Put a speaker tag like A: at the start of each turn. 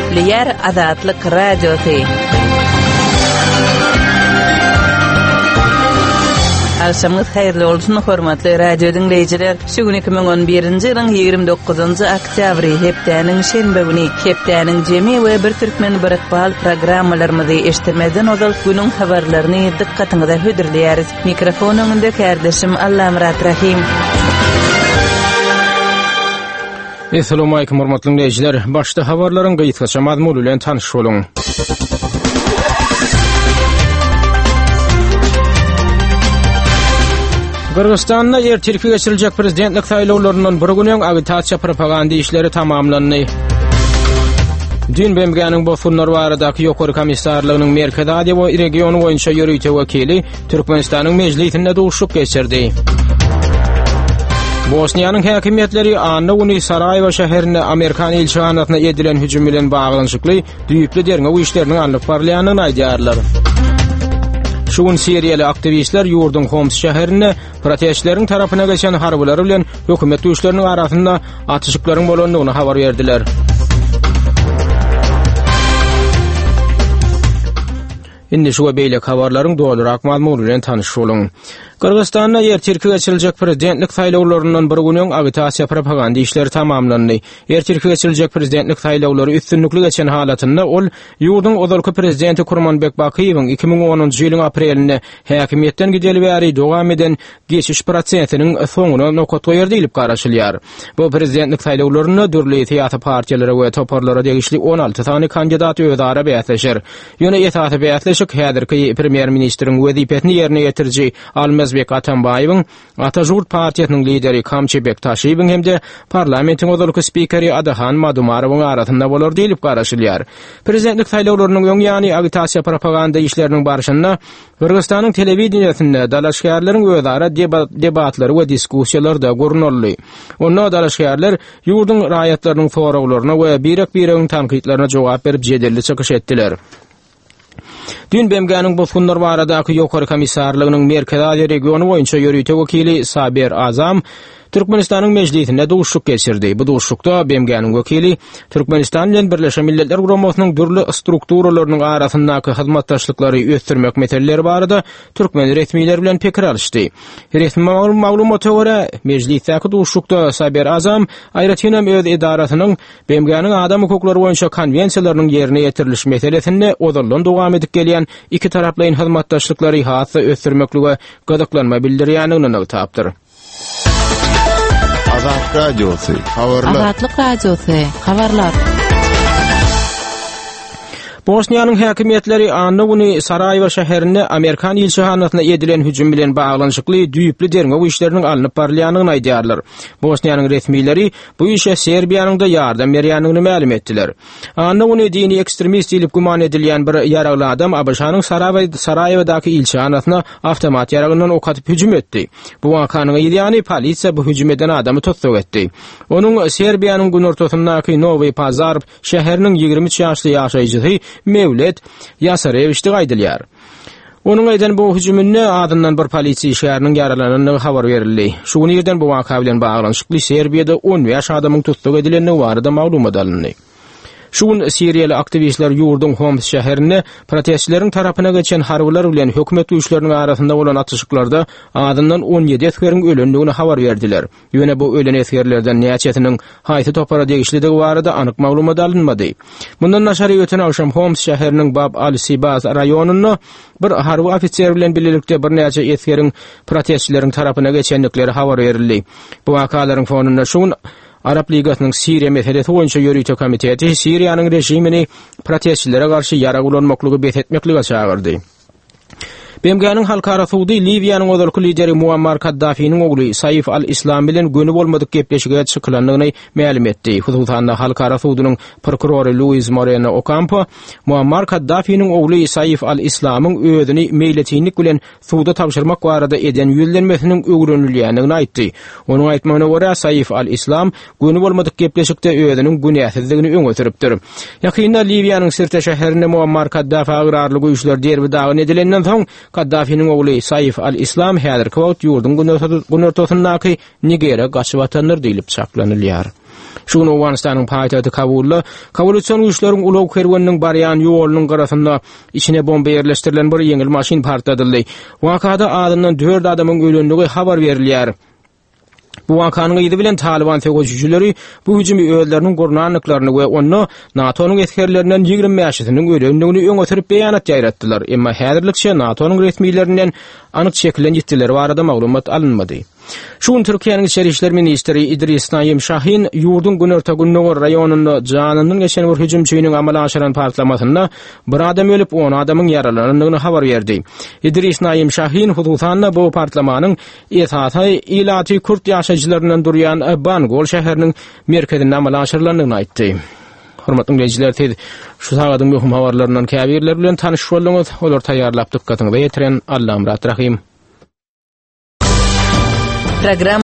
A: Yer Azatlyk Radiosu. Akşamınız hayırlı olsun hormatly radio dinleyijiler. Şu gün 2011-nji ýylyň 29-njy oktýabry hepdäniň şenbe güni hepdäniň jemi we bir türkmen birakbal programmalarymyzy eşitmeden ozal günüň habarlaryny dikkatiňize hödürleýäris. Mikrofon öňünde kardeşim Allamrat Rahim.
B: Assalamu alaykum hormatly dinleyijiler. Başda habarlaryň gyýtgaça mazmuny bilen tanyş boluň. Kırgızstanda ertirki geçirilecek prezidentlik saýlawlaryndan bir günüň agitasiýa propaganda işleri tamamlandy. Dün BMG'nin Bosunlar baradaky ýokary komissarlygynyň Merkez Aziýa we regiony boýunça ýörüýte wekili Türkmenistanyň mejlisinde duşuk geçirdi. Bosniýanyň häkimetleri Annuny Sarajevo şäherine Amerikan elçihanatına edilen hüjüm bilen baglanşykly düýüpli derňe işlerini alyp barýanyny aýdýarlar. Şuň Siriýaly aktivistler ýurdun Homs şäherine protestçileriň tarapyna geçen harbylar bilen hökümet güýçleriniň arasynda atışyklaryň bolandygyny habar berdiler. Indi şu beýle habarlaryň dolarak mazmuny bilen tanyş boluň. Kırgızstanda ertirki geçiriljek prezidentlik saýlawlaryndan bir günüň agitasiýa propaganda işleri tamamlandy. Ertirki geçiriljek prezidentlik saýlawlary üstünlükli geçen halatynda ol ýurdun ozalky prezidenti Kurmanbek Bakiýewiň 2010-njy ýylyň aprelinde häkimetden gideli bäri dowam eden geçiş prosesiniň soňuna nokat goýardy diýip garaşylýar. Bu prezidentlik saýlawlaryna dürli siyasi partiýalary we toparlara degişli 16 tany kandidat özara beýatlaşar. Ýöne ýetaty beýatlaşyk häzirki premier ministriň wezipetini ýerine ýetirji Almazbek Atambaýewiň Atajurt partiýasynyň lideri Kamçy Bektaşewiň hemde parlamentiň ozalky spikeri Adahan Madumarowyň arasynda bolar diýip garaşylýar. Prezidentlik saýlawlarynyň öň ýany agitasiýa propaganda işleriniň barşynda Kırgızstanyň telewiziýasynda dalaşgärleriň özara debatlary we diskussiýalar da görnürli. Onda dalaşgärler ýurdun raýatlarynyň sorawlaryna we birek-biregiň tanqidlerine jogap berip jedelli çykyş etdiler. Dün BMG'nin Bosunlar baradaky ýokary komissarlygynyň Merkez Aziýa regiony boýunça ýörüýte wekili Saber Azam Türkmenistanyň mejlisinde duşuk geçirdi. Bu duşukda BMG'nin wekili Türkmenistan bilen Birleşen Milletler Guramasynyň dürli strukturalarynyň arasyndaky hyzmatdaşlyklary ösdürmek meseleleri barada türkmen resmiýetleri bilen pikir alşdy. Resmi maglumata görä mejlisdäki duşukda Saber Azam aýratynam öz edarasynyň BMG'nin adam hukuklary boýunça konwensiýalarynyň ýerine ýetirilişi meselesinde ozaldan dowam edip gelýän iki taraplaryň hyzmatdaşlyklary hassa ösdürmeklige gadaklanma bildirýäniňi tapdyr.
C: Azatlyk Radiosu, habarlar.
A: Azatlyk Radiosu, habarlar.
B: Bosniýanyň häkimetleri Annuny Sarajevo şäherine Amerikan elçihanatyna edilen hüjüm bilen baglanşykly düýüpli derňe işleriniň alınıp barýanyny aýdýarlar. Bosniýanyň resmiýetleri bu işe Serbiýanyň da ýardam berýändigini ma'lum etdiler. Annuny dini ekstremist diýip guman edilýän bir ýaragly adam Abyşanyň Sarajewodaky elçihanatyna awtomat ýaragyndan ok atyp hüjüm etdi. Bu wakanyň ýa-ni polisiýa bu hüjüm eden adamy tutsak etdi. Onuň Serbiýanyň günortasyndaky Nowy Pazar şäheriniň 23 ýaşly ýaşaýjysy Mevlet Yasareviç aýdylýar. Onuň eden bu hüjümine adından bir polisiýa şäheriniň ýaralanyny habar berildi. Şu ýerden bu waka bilen baglanşykly Serbiýada 10 ýaş adamyň tutsak edileni barada maglumat alındy. Şuň Siriýaly aktivistler ýurdun Homs şäherine protestçileriň tarapyna geçen harbylar bilen hökümet güýçleriniň arasynda bolan atışyklarda adından 17 esgeriň ölendigini habar berdiler. Ýöne bu ölen esgerlerden näçetiniň haýsy topara degişligi barada anyk maglumat alınmady. Bundan naşary öten akşam Homs şäheriniň Bab al-Sibaz raýonuny bir harby ofisier bilen birlikde bir näçe esgeriň protestçileriň tarapyna geçenlikleri habar berildi. Bu wakalaryň fonunda şuň Arap Ligasynyň Siriýa meselesi boýunça ýörüýte komiteti Siriýanyň rejimini protestçilere garşy ýara gulanmaklygy besetmeklige çağırdy. BMG'nin halkara suudi Libyanyň ozalky lideri Muammar Kaddafi'nin ogly Saif al-Islam bilen gönü bolmadyk gepleşige çykylandygyny ma'lum etdi. Hususan halkara suudynyň prokurory Luis Moreno Ocampo Muammar Kaddafi'nin ogly Saif al-Islamyň özüni meýletinlik bilen suuda tapşyrmak barada eden ýüzlenmesiniň öwrenilýändigini aýtdy. Onuň aýtmagyna görä Saif al-Islam gönü bolmadyk gepleşikde özüniň günäsizligini öňe süripdir. Ýakynda Libyanyň Sirte şäherinde Muammar Kaddafi agrarly güýçler derbi dagyn edilenden soň Kaddafi'nin ogly Saif al-Islam häzirki wagt ýurdun günortasyndaky Nigeriýa gaçyp atanlar diýilip çaplanylýar. Şunu Awganistanyň paýtagy Kabulla, Kabulyson güýçleriň ulaw kerwanynyň barýan ýolunyň garasynda içine bomba ýerleşdirilen bir ýeňil maşyn partladyldy. Wakada adyndan 4 adamyň ölenligi habar berilýär. Bu wakanyň ýygy bilen Taliban terrorçyları bu hüjümi öýleriniň gornanlyklaryny we onu NATO'nun etkerlerinden 20 ýaşatynyň ölenligini öňe sürüp beýanat ýaýratdylar. Emma häzirlikçe NATO'nun resmiýetlerinden anyk şekilde ýitdiler barada maglumat alınmady. Şun Türkiýanyň Içeri işler ministri İdris Naim Şahin ýurdun Günertegünnoğur raýonunda janynyň geçen bir hüjümçüýiniň amala aşyran partlamasynda bir adam ölüp 10 adamyň ýaralandygyny habar berdi. İdris Naim Şahin hudutanna bu partlamanyň esasy ilaty Kürt ýaşaýjylarynyň durýan Bangol şäheriniň merkezinde amala aşyrylandygyny aýtdy. Hormatly dinleýijiler, şu sagadyň möhüm habarlaryndan käbirler bilen tanyşyp bolýaňyz. Olar taýýarlap dykkatyňyza ýetiren Allam rahim.
A: Program